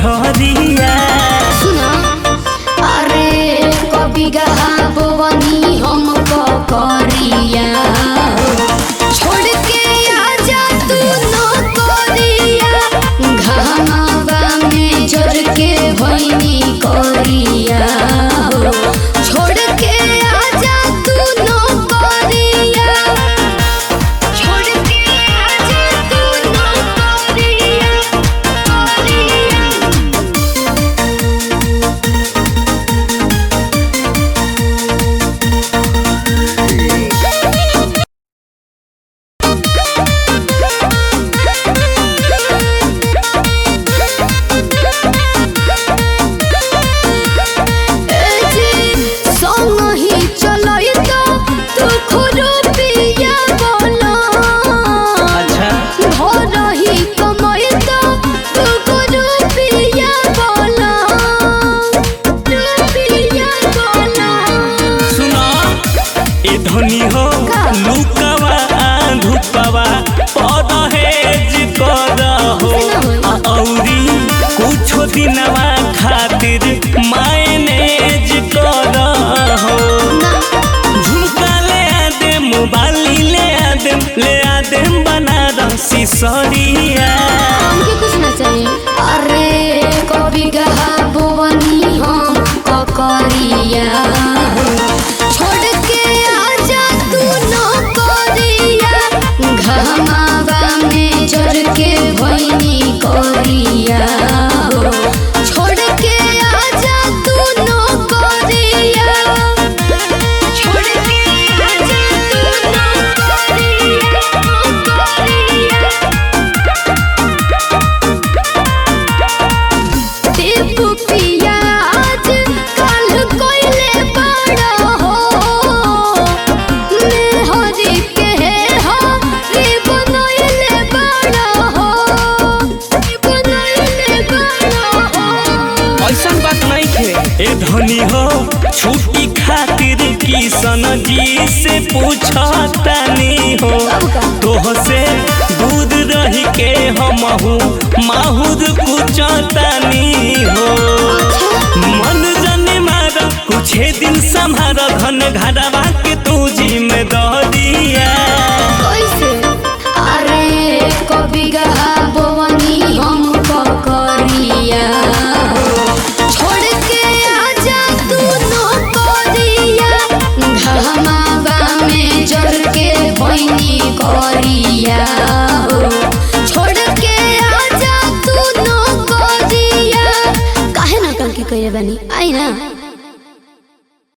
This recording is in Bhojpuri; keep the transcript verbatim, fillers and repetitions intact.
मछरिया। सुना अरे कभी गहाबनी हम करिया छोड़ के आजा तू नौकरिया घामावा में जर के भइनी करिया छोड़ के आजा तू नौकरिया छोड़ के आजा तू नौकरिया धनी हो लुकवा धुपवा परहेज कर हो औरी कुछ दिनवा खातिर मायनेज कर हो। झुमका ले आ दे मोबाइल ले आ दे ले आ दे बनारसी सरिया। हमके कुछ ना चाहिए अरे कभी गहाबनी हम करिया छोड़ के आजा तू नौकरिया घामावा में जर के भइनी करिया छोड़ के आजा तू नौकरिया छोड़ के आजा तू नौकरिया नौकरिया देव पिया आज कल कोइले बड़ा हो मेहरी के हो रे बनइले बड़ा हो बनइले बड़ा हो। ऐसन बात नहीं थे ए धनी हो छुट्टी खातिर किशन जी से पूछतानी हो तोह से दूध रही के हमहू माहुर कुचतानी हो। मन जने मार कुछ दिन संभार धन घरवा के तू जिम्मेदारिया। कैसे अरे कभी गहाबनी हम करिया छोड़ के आजा तू नौकरिया घामावा में जर के भइनी करिया छोड़ के आजा तू नौकरिया काहे ना टंकी कइले बानी आई ना।